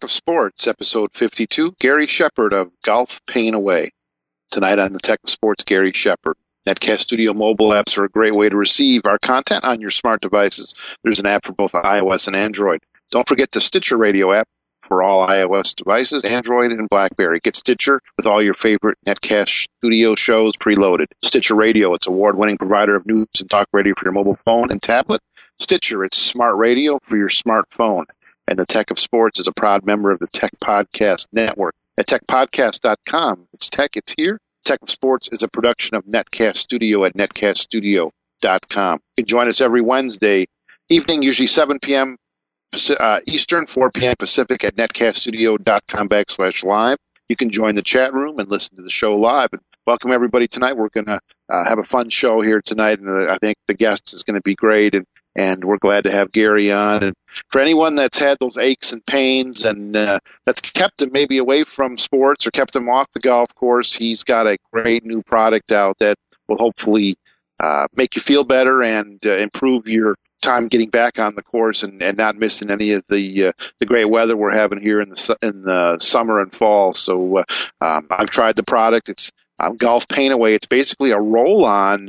Tech of Sports, episode 52, Gary Shepard of Golf Pain Away. Tonight on the Tech of Sports, Gary Shepard. Netcast Studio mobile apps are a great way to receive our content on your smart devices. There's an app for both iOS and Android. Don't forget the Stitcher Radio app for all iOS devices, Android, and BlackBerry. Get Stitcher with all your favorite Netcast Studio shows preloaded. Stitcher Radio, it's award-winning provider of news and talk radio for your mobile phone and tablet. Stitcher, it's smart radio for your smartphone. And the Tech of Sports is a proud member of the Tech Podcast Network. At techpodcast.com, it's tech, it's here. Tech of Sports is a production of Netcast Studio at netcaststudio.com. You can join us every Wednesday evening, usually 7 p.m. Eastern, 4 p.m. Pacific at netcaststudio.com/live. You can join the chat room and listen to the show live. And welcome everybody tonight. We're going to have a fun show here tonight, and I think the guest is going to be great. And we're glad to have Gary on. And for anyone that's had those aches and pains and that's kept them maybe away from sports or kept them off the golf course, he's got a great new product out that will hopefully make you feel better and improve your time getting back on the course and not missing any of the great weather we're having here in the summer and fall. So I've tried the product. It's Golf Pain Away. It's basically a roll-on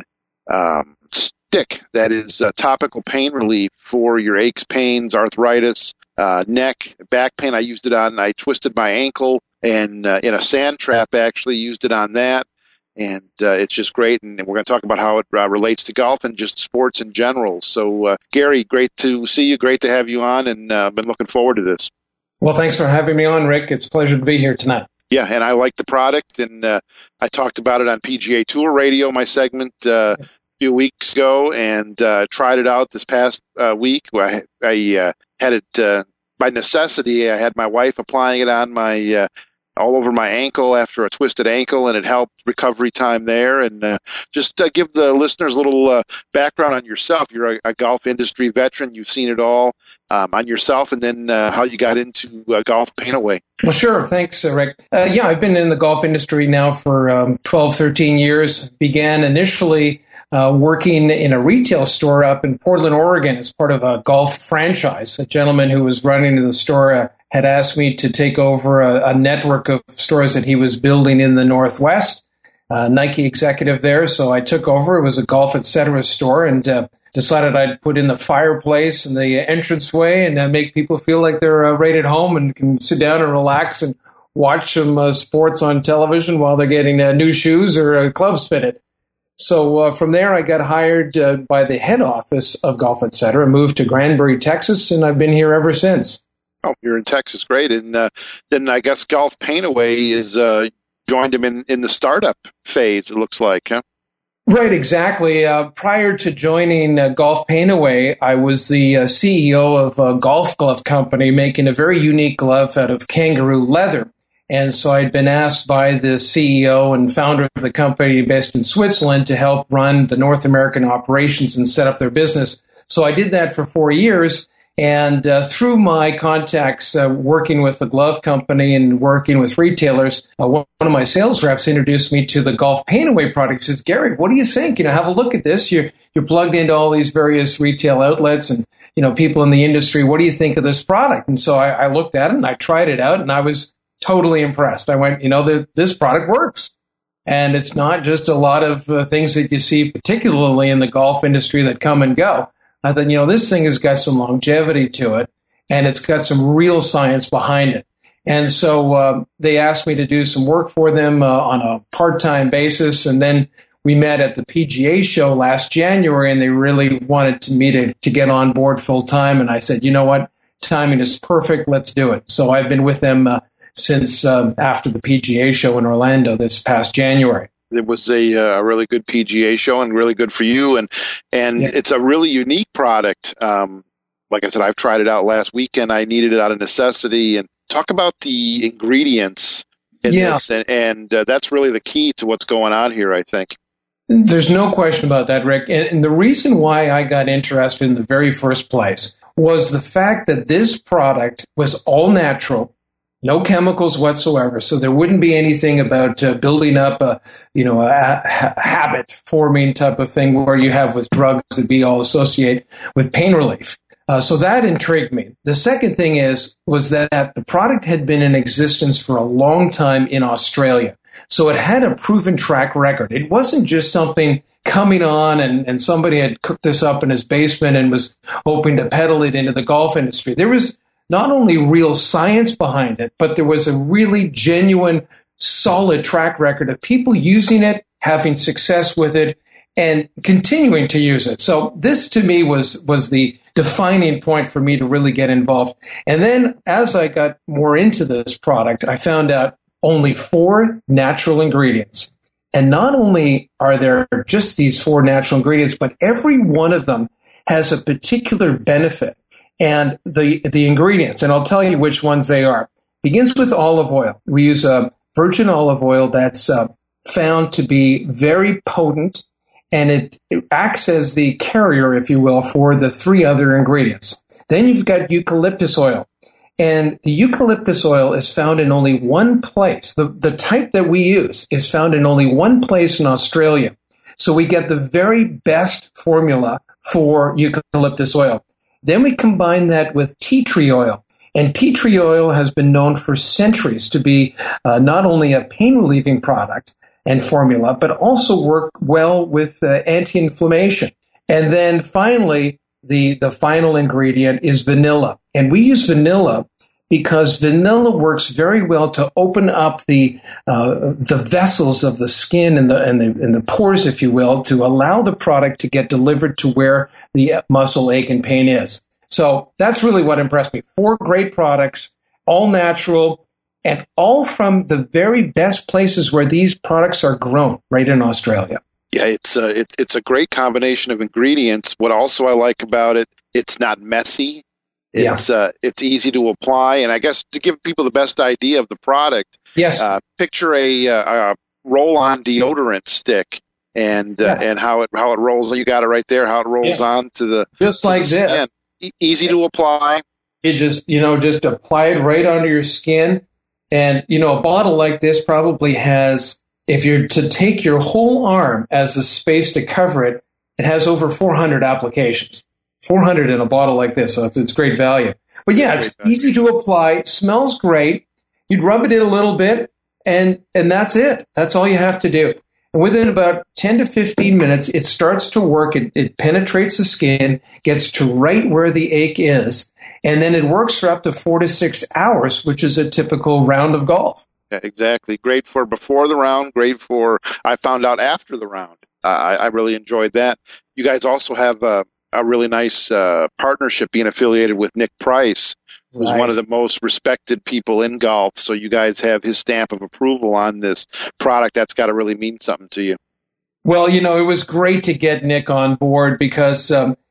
stick that is topical pain relief for your aches, pains, arthritis, neck, back pain. I used it on, I twisted my ankle and in a sand trap, actually used it on that. And it's just great. And we're going to talk about how it relates to golf and just sports in general. So, Gary, great to see you. Great to have you on, and been looking forward to this. Well, thanks for having me on, Rick. It's a pleasure to be here tonight. Yeah, and I like the product, and I talked about it on PGA Tour Radio, my segment, few weeks ago, and tried it out this past week. I had it by necessity. I had my wife applying it on my all over my ankle after a twisted ankle, and it helped recovery time there. And just give the listeners a little background on yourself. You're a golf industry veteran. You've seen it all on yourself, and then how you got into Golf Pain Away. Well, sure. Thanks, Rick. Yeah, I've been in the golf industry now for 12, 13 years. Began initially working in a retail store up in Portland, Oregon, as part of a golf franchise. A gentleman who was running the store had asked me to take over a network of stores that he was building in the Northwest, Nike executive there. So I took over. It was a Golf Etc. store, and decided I'd put in the fireplace and the entranceway and make people feel like they're right at home and can sit down and relax and watch some sports on television while they're getting new shoes or clubs fitted. So from there, I got hired by the head office of Golf Etc., moved to Granbury, Texas, and I've been here ever since. Oh, you're in Texas. Great. And then I guess Golf Pain Away is joined him in the startup phase, it looks like, huh? Right, exactly. Prior to joining Golf Pain Away, I was the CEO of a golf glove company making a very unique glove out of kangaroo leather. And so I'd been asked by the CEO and founder of the company based in Switzerland to help run the North American operations and set up their business. So I did that for 4 years. And through my contacts working with the glove company and working with retailers, one of my sales reps introduced me to the Golf Pain Away product. He says, Gary, what do you think? Have a look at this. You're plugged into all these various retail outlets and, people in the industry. What do you think of this product? And so I looked at it and I tried it out and I was totally impressed. I went, this product works. And it's not just a lot of things that you see, particularly in the golf industry, that come and go. I thought, this thing has got some longevity to it, and it's got some real science behind it. And so they asked me to do some work for them on a part-time basis, and then we met at the PGA show last January, and they really wanted me to get on board full-time. And I said, you know what? Timing is perfect. Let's do it. So I've been with them since after the PGA show in Orlando this past January. It was a really good PGA show and really good for you. And yeah. It's a really unique product. Like I said, I've tried it out last weekend. I needed it out of necessity. And talk about the ingredients in this. And that's really the key to what's going on here, I think. There's no question about that, Rick. And the reason why I got interested in the very first place was the fact that this product was all natural. No chemicals whatsoever, so there wouldn't be anything about building up a habit-forming type of thing where you have with drugs that we all associate with pain relief. So that intrigued me. The second thing was that the product had been in existence for a long time in Australia. So it had a proven track record. It wasn't just something coming on and somebody had cooked this up in his basement and was hoping to peddle it into the golf industry. There was not only real science behind it, but there was a really genuine, solid track record of people using it, having success with it, and continuing to use it. So this to me was the defining point for me to really get involved. And then as I got more into this product, I found out only 4 natural ingredients. And not only are there just these 4 natural ingredients, but every one of them has a particular benefit. And the ingredients, and I'll tell you which ones they are, begins with olive oil. We use a virgin olive oil that's found to be very potent, and it acts as the carrier, if you will, for the 3 other ingredients. Then you've got eucalyptus oil. And the eucalyptus oil is found in only one place. The type that we use is found in only one place in Australia. So we get the very best formula for eucalyptus oil. Then we combine that with tea tree oil. And tea tree oil has been known for centuries to be not only a pain-relieving product and formula, but also work well with anti-inflammation. And then finally, the final ingredient is vanilla. And we use vanilla because vanilla works very well to open up the vessels of the skin and the pores, if you will, to allow the product to get delivered to where the muscle ache and pain is. So that's really what impressed me. 4 great products, all natural, and all from the very best places where these products are grown, right in Australia. Yeah, it's a great combination of ingredients. What also I like about it, it's not messy. It's easy to apply, and I guess to give people the best idea of the product, yes, picture a roll-on deodorant stick, and how it rolls. You got it right there. How it rolls on to the just like this. Easy to apply. You just apply it right onto your skin, and a bottle like this probably has. If you're to take your whole arm as a space to cover it, it has over 400 applications. 400 in a bottle like this, so it's great value. But yeah, it's easy to apply, smells great. You'd rub it in a little bit, and that's it. That's all you have to do. And within about 10 to 15 minutes, it starts to work. It penetrates the skin, gets to right where the ache is, and then it works for up to 4 to 6 hours, which is a typical round of golf. Yeah, exactly. Great for before the round, great for, I found out after the round. I really enjoyed that. You guys also have a really nice partnership being affiliated with Nick Price, who's one of the most respected people in golf. So you guys have his stamp of approval on this product. That's got to really mean something to you. Well, it was great to get Nick on board because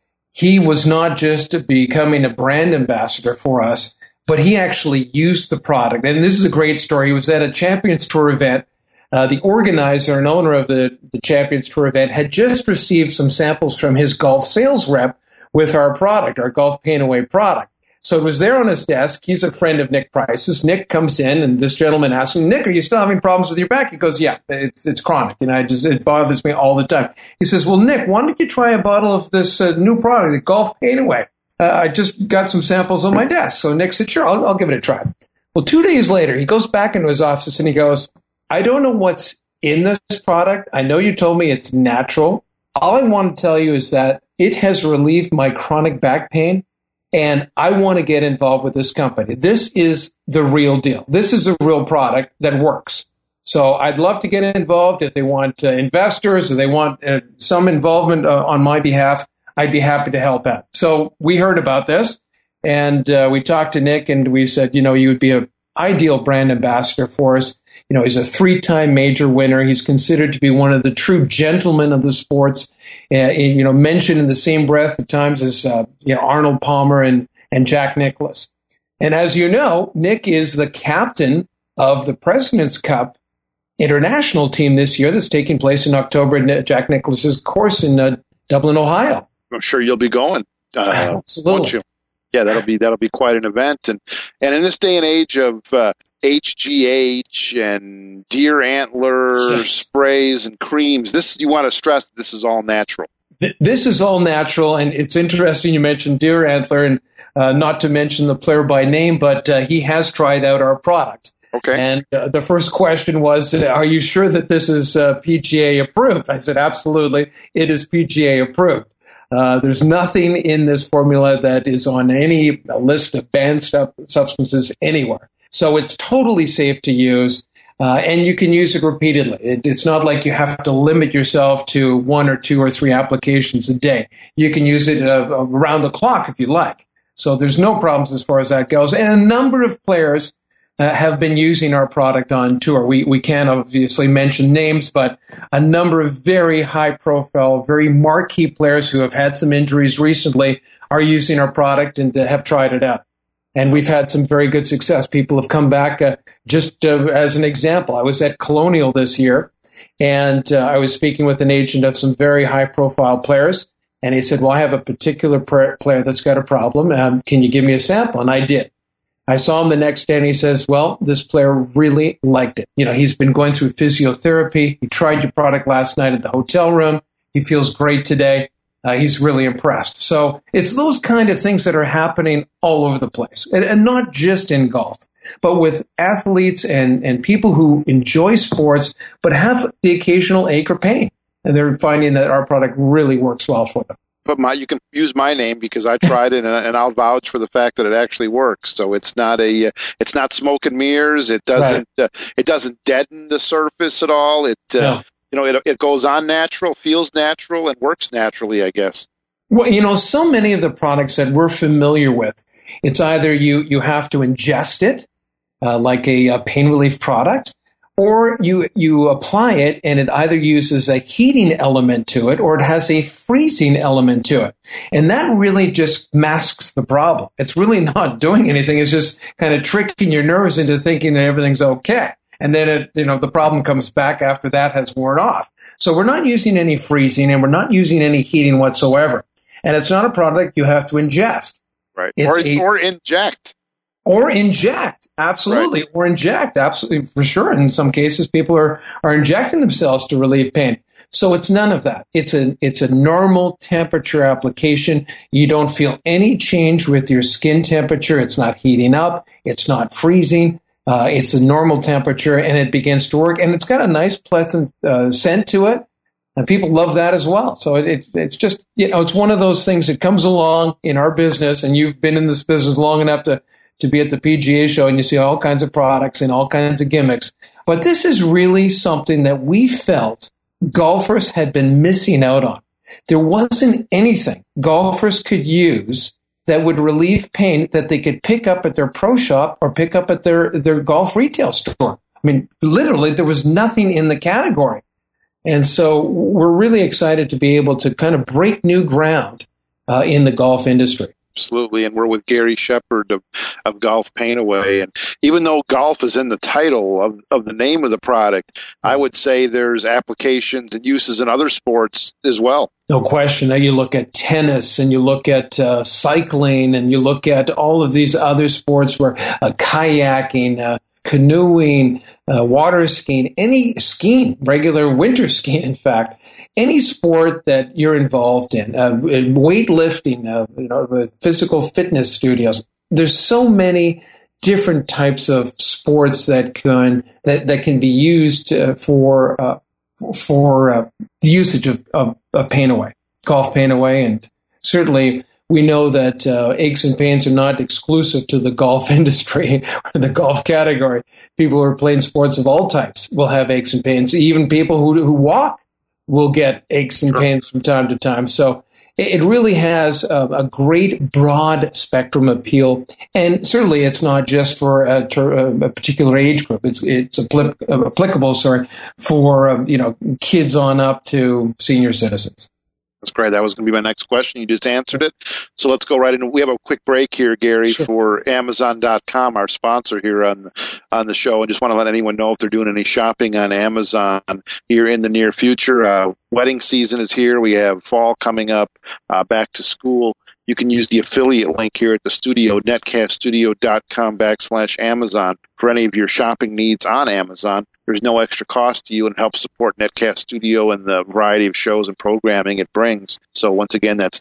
he was not just becoming a brand ambassador for us, but he actually used the product. And this is a great story. He was at a Champions Tour event. The organizer and owner of the Champions Tour event had just received some samples from his golf sales rep with our product, our Golf Pain Away product. So it was there on his desk. He's a friend of Nick Price's. Nick comes in, and this gentleman asks him, "Nick, are you still having problems with your back?" He goes, "Yeah, it's chronic. It bothers me all the time." He says, "Well, Nick, why don't you try a bottle of this new product, the Golf Pain Away? I just got some samples on my desk." So Nick said, "Sure, I'll give it a try." Well, 2 days later, he goes back into his office and he goes, "I don't know what's in this product. I know you told me it's natural. All I want to tell you is that it has relieved my chronic back pain, and I want to get involved with this company. This is the real deal. This is a real product that works. So I'd love to get involved. If they want investors or they want some involvement on my behalf, I'd be happy to help out." So we heard about this, and we talked to Nick, and we said, you would be an ideal brand ambassador for us. He's a 3-time major winner. He's considered to be one of the true gentlemen of the sports, mentioned in the same breath at times as Arnold Palmer and Jack Nicklaus. And as you know, Nick is the captain of the President's Cup international team this year that's taking place in October at Jack Nicklaus's course in Dublin, Ohio. I'm sure you'll be going. Absolutely. Yeah, that'll be quite an event. And in this day and age of HGH and deer antler sprays and creams, you want to stress this is all natural. This is all natural, and it's interesting you mentioned Deer Antler, and not to mention the player by name, but he has tried out our product. Okay. And the first question was, are you sure that this is PGA approved? I said, absolutely, it is PGA approved. There's nothing in this formula that is on any list of banned substances anywhere. So it's totally safe to use, and you can use it repeatedly. It's not like you have to limit yourself to 1 or 2 or 3 applications a day. You can use it around the clock if you like. So there's no problems as far as that goes. And a number of players have been using our product on tour. We can't obviously mention names, but a number of very high-profile, very marquee players who have had some injuries recently are using our product and have tried it out. And we've had some very good success. People have come back. Just as an example, I was at Colonial this year, and I was speaking with an agent of some very high-profile players, and he said, well, I have a particular player that's got a problem. Can you give me a sample? And I did. I saw him the next day, and he says, well, this player really liked it. You know, he's been going through physiotherapy. He tried your product last night at the hotel room. He feels great today. He's really impressed. So it's those kind of things that are happening all over the place, and not just in golf, but with athletes and people who enjoy sports but have the occasional ache or pain. And they're finding that our product really works well for them. But you can use my name because I tried it, and I'll vouch for the fact that it actually works. So it's not it's not smoke and mirrors. It doesn't it doesn't deaden the surface at all. No. It goes on natural, feels natural, and works naturally, I guess. Well, so many of the products that we're familiar with, it's either you have to ingest it, like a pain relief product, or you apply it and it either uses a heating element to it or it has a freezing element to it. And that really just masks the problem. It's really not doing anything. It's just kind of tricking your nerves into thinking that everything's okay. And then the problem comes back after that has worn off. So we're not using any freezing and we're not using any heating whatsoever. And it's not a product you have to ingest. Right. Or inject. Or inject, absolutely. Right. Or inject, absolutely, for sure. In some cases, people are injecting themselves to relieve pain. So it's none of that. It's a normal temperature application. You don't feel any change with your skin temperature. It's not heating up. It's not freezing. It's a normal temperature, and it begins to work. And it's got a nice, pleasant scent to it. And people love that as well. So it's just, it's one of those things that comes along in our business, and you've been in this business long enough to be at the PGA show, and you see all kinds of products and all kinds of gimmicks. But this is really something that we felt golfers had been missing out on. There wasn't anything golfers could use that would relieve pain that they could pick up at their pro shop or pick up at their golf retail store. I mean, literally, there was nothing in the category. And so we're really excited to be able to kind of break new ground in the golf industry. Absolutely, and we're with Gary Shepard of Golf Pain Away. And even though golf is in the title of the name of the product, I would say there's applications and uses in other sports as well. No question. Now you look at tennis, and you look at cycling, and you look at all of these other sports where kayaking, canoeing, water skiing, any skiing, regular winter skiing, in fact. Any sport that you're involved in, weightlifting, physical fitness studios. There's so many different types of sports that can be used for the usage of Pain Away, Golf Pain Away, and certainly we know that aches and pains are not exclusive to the golf industry or the golf category. People who are playing sports of all types will have aches and pains. Even people who walk will get aches and pains from time to time. So it really has a great broad spectrum appeal. And certainly it's not just for a particular age group. It's applicable, for kids on up to senior citizens. That's great. That was going to be my next question. You just answered it. So let's go right in. We have a quick break here, Gary, sure, for Amazon.com, our sponsor here on the show. And just want to let anyone know if they're doing any shopping on Amazon here in the near future. Wedding season is here. We have fall coming up, back to school. you can use the affiliate link here at the studio, netcaststudio.com/Amazon for any of your shopping needs on Amazon. There's no extra cost to you and helps support Netcast Studio and the variety of shows and programming it brings. So once again, that's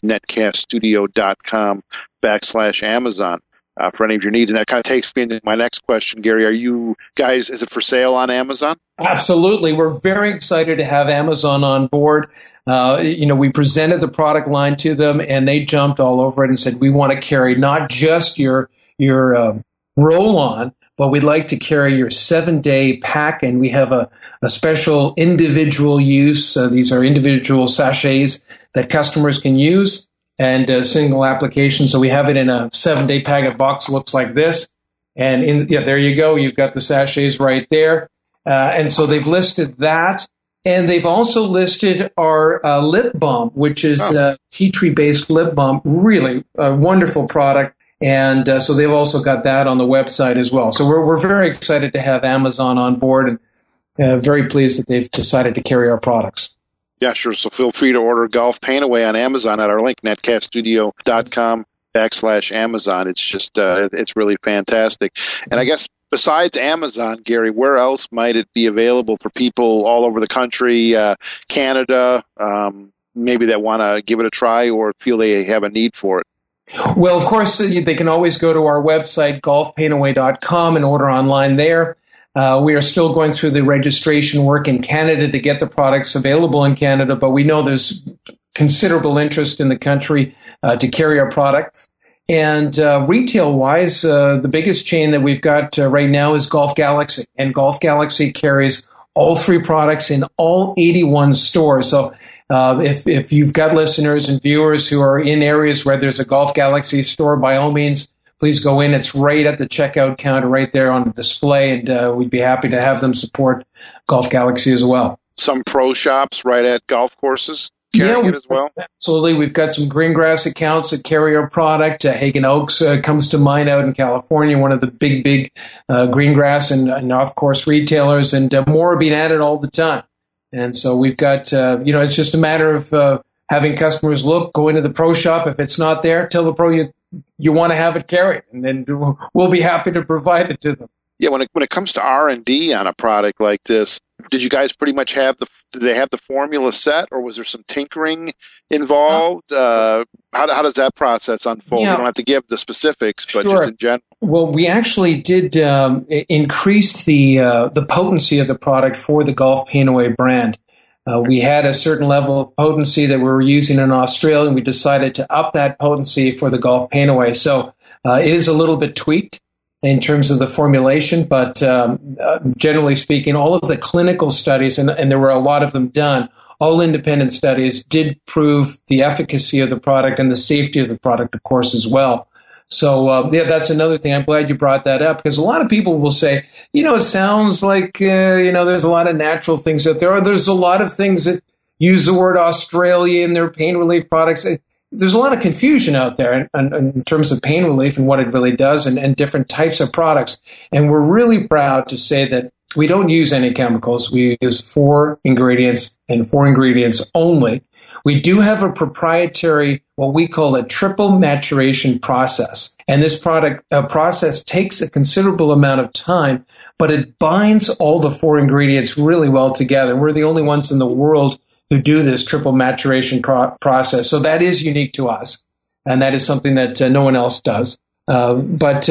netcaststudio.com/Amazon. For any of your needs. And that kind of takes me into my next question, Gary. Are you guys, is it for sale on Amazon? Absolutely. We're very excited to have Amazon on board. We presented the product line to them, and they jumped all over it and said, we want to carry not just your roll-on, but we'd like to carry your 7-day pack, and we have a special individual use. These are individual sachets that customers can use, and a single application. So we have it in a 7-day packet box, looks like this. And there you go. You've got the sachets right there. And so they've listed that. And they've also listed our lip balm, which is tea tree-based lip balm. Really a wonderful product. And so they've also got that on the website as well. So we're very excited to have Amazon on board, and very pleased that they've decided to carry our products. Yeah, sure. So feel free to order Golf Paint Away on Amazon at our link, netcaststudio.com/Amazon. It's just, it's really fantastic. And I guess besides Amazon, Gary, where else might it be available for people all over the country, Canada, maybe that want to give it a try or feel they have a need for it? Well, of course, they can always go to our website, golfpaintaway.com, and order online there. We are still going through the registration work in Canada to get the products available in Canada, but we know there's considerable interest in the country to carry our products. And retail-wise, the biggest chain that we've got right now is Golf Galaxy, and Golf Galaxy carries all 3 products in all 81 stores. So if you've got listeners and viewers who are in areas where there's a Golf Galaxy store, by all means, please go in. It's right at the checkout counter right there on the display, and we'd be happy to have them support Golf Galaxy as well. Some pro shops right at golf courses carrying it as well? Absolutely. We've got some green grass accounts that carry our product. Hagen Oaks comes to mind out in California, one of the big green grass and off-course retailers, and more are being added all the time. And so we've got, it's just a matter of having customers go into the pro shop. If it's not there, tell the pro you want to have it carried, and then we'll be happy to provide it to them. Yeah, when it comes to R&D on a product like this, did you guys pretty much did they have the formula set, or was there some tinkering involved? How does that process unfold? Yeah. You don't have to give the specifics, but sure. Just in general. Well, we actually did increase the potency of the product for the Golf Paint Away brand. We had a certain level of potency that we were using in Australia, and we decided to up that potency for the Golf Paint Away. So it is a little bit tweaked in terms of the formulation, but generally speaking, all of the clinical studies, and there were a lot of them done, all independent studies did prove the efficacy of the product and the safety of the product, of course, as well. So, that's another thing. I'm glad you brought that up, because a lot of people will say, it sounds like, there's a lot of natural things out there. Or there's a lot of things that use the word Australia in their pain relief products. There's a lot of confusion out there in terms of pain relief and what it really does and different types of products. And we're really proud to say that we don't use any chemicals. We use 4 ingredients and 4 ingredients only. We do have a proprietary, what we call a triple maturation process. And this process takes a considerable amount of time, but it binds all the 4 ingredients really well together. We're the only ones in the world who do this triple maturation process. So that is unique to us. And that is something that no one else does. Like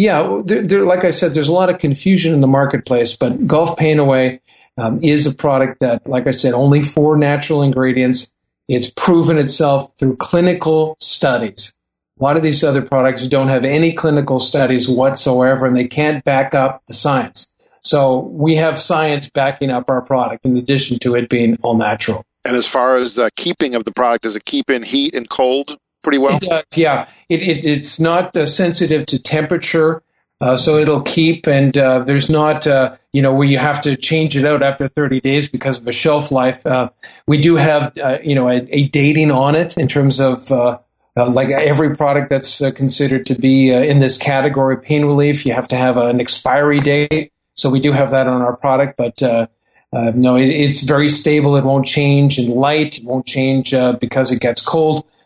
I said, there's a lot of confusion in the marketplace, but Golf Paint Away is a product that, like I said, only 4 natural ingredients. It's proven itself through clinical studies. A lot of these other products don't have any clinical studies whatsoever, and they can't back up the science. So we have science backing up our product in addition to it being all natural. And as far as the keeping of the product, does it keep in heat and cold pretty well? It does, yeah. It's not sensitive to temperature, so it'll keep. And there's not, where you have to change it out after 30 days because of a shelf life. We do have, a dating on it in terms of like every product that's considered to be in this category, pain relief. You have to have an expiry date. So we do have that on our product, but no, it's very stable. It won't change in light. It won't change because it gets cold.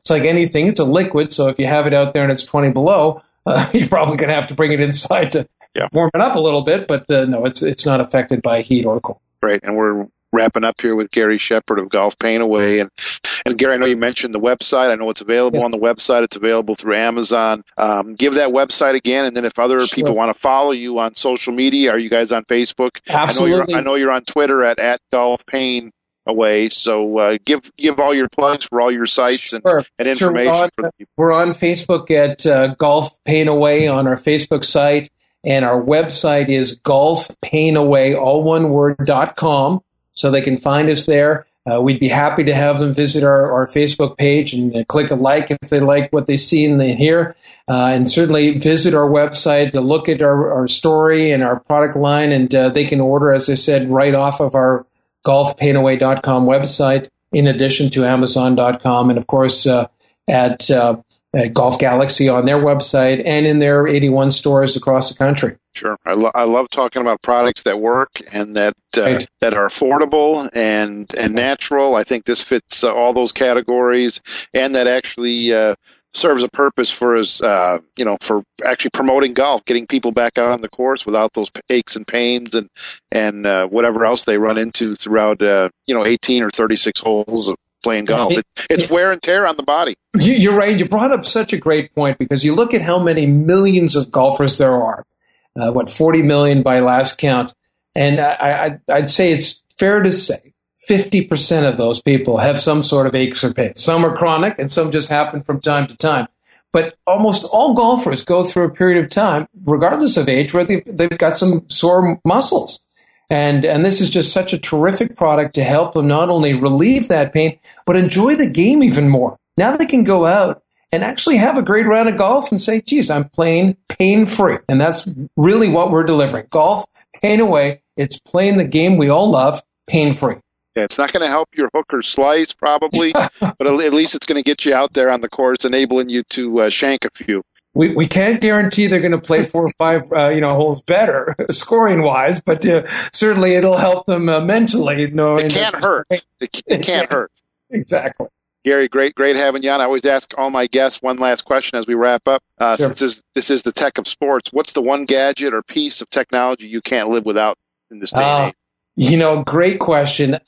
It's like anything; it's a liquid. So if you have it out there and it's 20 below, you're probably going to have to bring it inside to warm it up a little bit. But no, it's not affected by heat or cold. Great, and we're wrapping up here with Gary Shepard of Golf Paint Away. And Gary, I know you mentioned the website. I know it's available on the website. It's available through Amazon. Give that website again, and then if other people want to follow you on social media, are you guys on Facebook? Absolutely. I know you're on Twitter at Golf Paint Away. So give all your plugs for all your sites and information. We're on Facebook at Golf Paint Away on our Facebook site, and our website is golfpaintaway, all one word, .com. So they can find us there. We'd be happy to have them visit our Facebook page and click a like if they like what they see and they hear. And certainly visit our website to look at our story and our product line. And they can order, as I said, right off of our golfpaintaway.com website, in addition to Amazon.com. And, of course, at Golf Galaxy on their website and in their 81 stores across the country. Sure. I love talking about products that work and that are affordable and natural. I think this fits all those categories, and that actually serves a purpose for us, for actually promoting golf, getting people back out on the course without those aches and pains and whatever else they run into throughout 18 or 36 holes of playing golf. It's wear and tear on the body. You're right. You brought up such a great point, because you look at how many millions of golfers there are. 40 million by last count. And I'd say it's fair to say 50% of those people have some sort of aches or pains. Some are chronic and some just happen from time to time. But almost all golfers go through a period of time, regardless of age, where they've got some sore muscles. And this is just such a terrific product to help them not only relieve that pain, but enjoy the game even more. Now they can go out and actually have a great round of golf and say, geez, I'm playing pain-free. And that's really what we're delivering. Golf, Paint Away. It's playing the game we all love, pain-free. Yeah, it's not going to help your hook or slice, probably, but at least it's going to get you out there on the course, enabling you to shank a few. We can't guarantee they're going to play 4 or 5 holes better scoring-wise, but certainly it'll help them mentally. It can't hurt. It can't hurt. Exactly. Gary, great having you on. I always ask all my guests one last question as we wrap up. Sure. Since this is the tech of sports, what's the one gadget or piece of technology you can't live without in this day and age? Great question.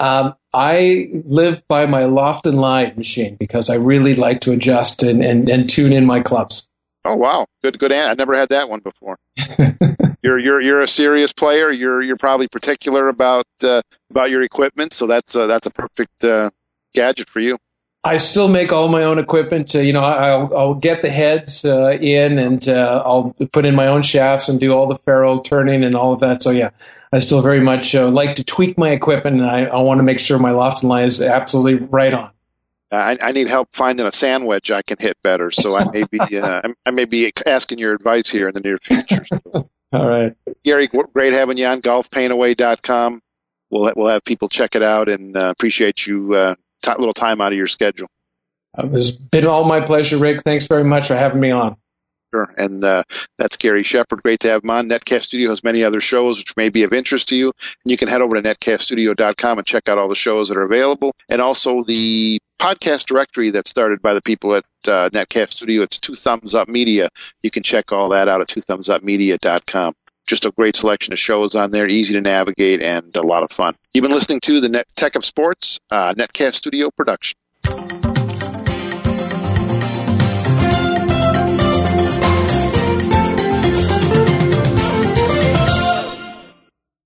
I live by my Loft and Line machine because I really like to adjust and tune in my clubs. Oh wow, good. I never had that one before. You're a serious player. You're probably particular about your equipment, so that's a perfect gadget for you. I still make all my own equipment. I'll get the heads in, and I'll put in my own shafts and do all the ferrule turning and all of that. So yeah, I still very much like to tweak my equipment, and I want to make sure my Loft and Line is absolutely right on. I need help finding a sand wedge I can hit better, so I may be asking your advice here in the near future. All right, Gary, great having you on. GolfPaintAway.com. We'll have people check it out, and appreciate you. Little time out of your schedule. It's been all my pleasure, Rick. Thanks very much for having me on. Sure. And that's Gary Shepard. Great to have him on. Netcast Studio has many other shows which may be of interest to you. And you can head over to netcaststudio.com and check out all the shows that are available. And also the podcast directory that's started by the people at Netcast Studio. It's Two Thumbs Up Media. You can check all that out at twothumbsupmedia.com. Just a great selection of shows on there, easy to navigate, and a lot of fun. You've been listening to the Tech of Sports, Netcast Studio production.